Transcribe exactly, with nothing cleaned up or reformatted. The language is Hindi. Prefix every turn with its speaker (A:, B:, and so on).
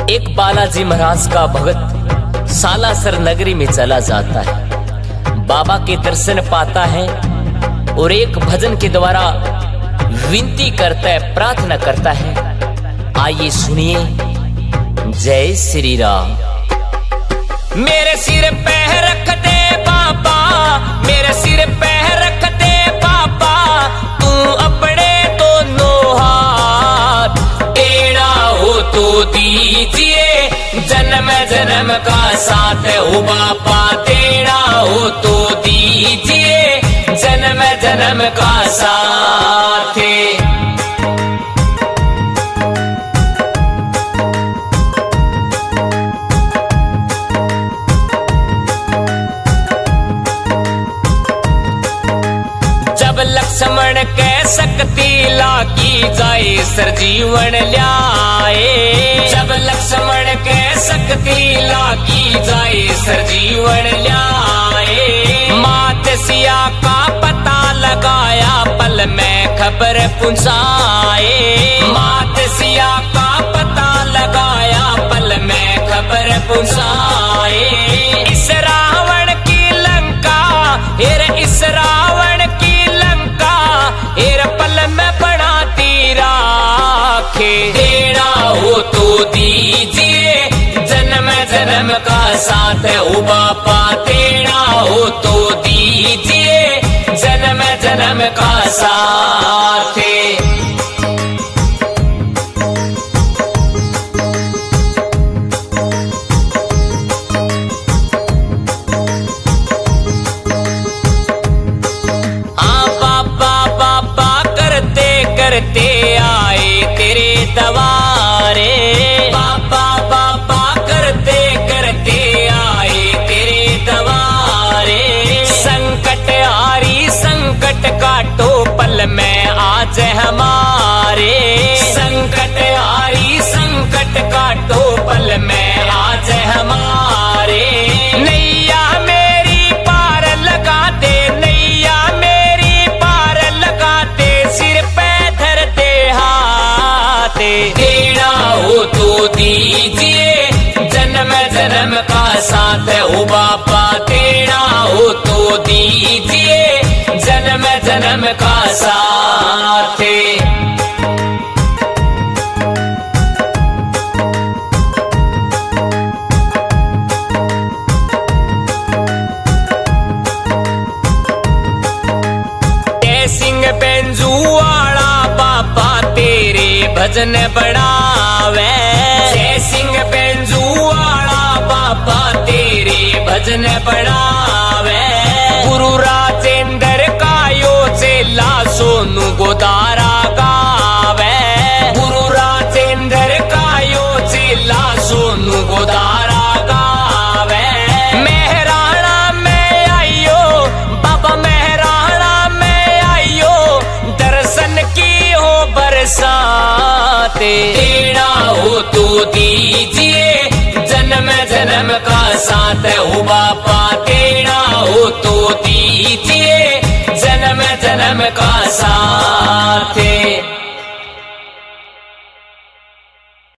A: एक बालाजी महाराज का भगत सालासर नगरी में चला जाता है, बाबा के दर्शन पाता है और एक भजन के द्वारा विनती करता है, प्रार्थना करता है। आइए सुनिए। जय श्री राम। मेरे सिर पे रख दे बाबा, मेरे सिर पे रख दे बाबा, तू अपने दोनों हाथ, टेढ़ा हो तो दीजिए जन्म जन्म का साथ हो बाबा, टेढ़ा हो तो दीजिए जन्म जन्म का साथ। लक्ष्मण के शक्ति लागी जाए सरजीवन ल्याए, जब लक्ष्मण के शक्ति लागी जाए सरजीवन ल्याए। मात सिया का पता लगाया पल में खबर पहुंचाए, मात सिया का पता लगाया पल में खबर पहुंचाए। इस रावण की लंका, हेर इस रावण की हेर पल में बढ़ाती राखे, टेढ़ा हो तो दीजिए जन्म जन्म का साथ हो बाबा, टेढ़ा हो तो दीजिए जन्म जन्म का साथ। करते आए तेरे दवारे, बाबा बाबा करते करते आए तेरे दवारे। संकट हारी संकट काटो पल में आज हमारे, संकट हारी संकट काटो पल में आज हमारे। नैया मेरी पार लगा दे, नैया मेरी पार लगा दे, सिर पे टेढ़ा हो तो दीजिए जन्म जन्म का साथ हो बाबा, टेढ़ा हो तो दीजिए जन्म जन्म का साथ। जय सिंह बेंजुआड़ा बाबा तेरे भजन बढ़ावे, जय सिंह बेंजुआड़ा बाबा तेरे भजन बढ़ावे। गुरु राजेंद्र का यो चेला सोनू गोदारा गावे, गुरु राजेंद्र का यो चेला सोनू गोदारा गावे। मेहराणा में आइयो बाबा, मेहराणा में आइयो, दर्शन की हो बरसाते, टेढ़ा हो तो दीजिए जन्म जन्म